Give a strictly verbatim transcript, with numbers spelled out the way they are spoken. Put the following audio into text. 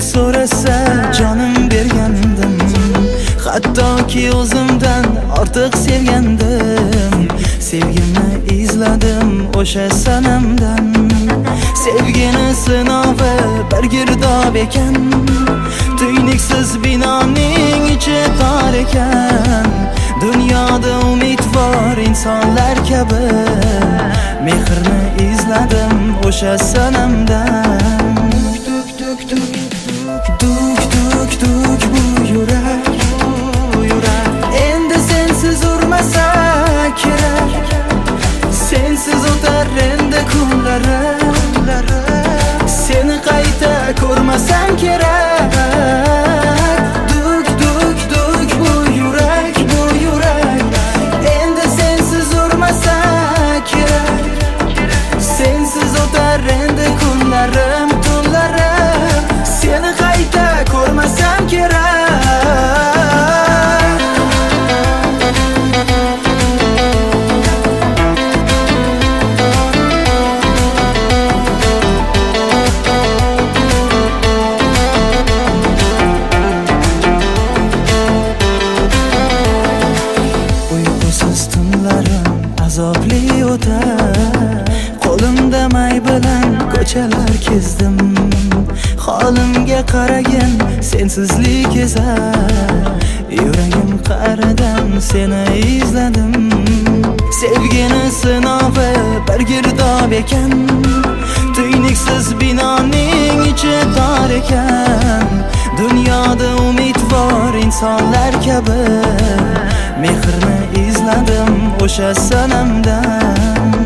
so'rasa jonim bergandim, hattoki o'zimdan ortiq sevgandim. Sevgimni izladim o'sha sanamdan. Sevgini sinovi bir girdob ekan, tuynuksiz binoning ichi tor ekan. Dunyoda umidvor insonlar kabi mehrni izladim o'sha sanamdan. Tuk tuk tuk tuk tuk tuk bu yurak, bu yurak endi sensiz urmasa kerak. Sensiz o'tar endi kunlarim, seni qayta ko'rmasam kerak. Duk duk duk bu yurak, bu yurak endi sensiz urmasa kerak. Sensiz o'tar endi kunlarim, tunlarim, seni qayta ko'rmasam kerak. Azobli o'tar, qo'limda may bilan ko'chalar kezdim. Holimga qaragin sensizlik ezar, yuragim qa'ridan seni izladim. Sevgini sinovi bir girdob ekan, tuynuksiz binoning ichi tor ekan. Dunyoda umidvor insonlar kabi mehrni izladim o'sha sanamdan.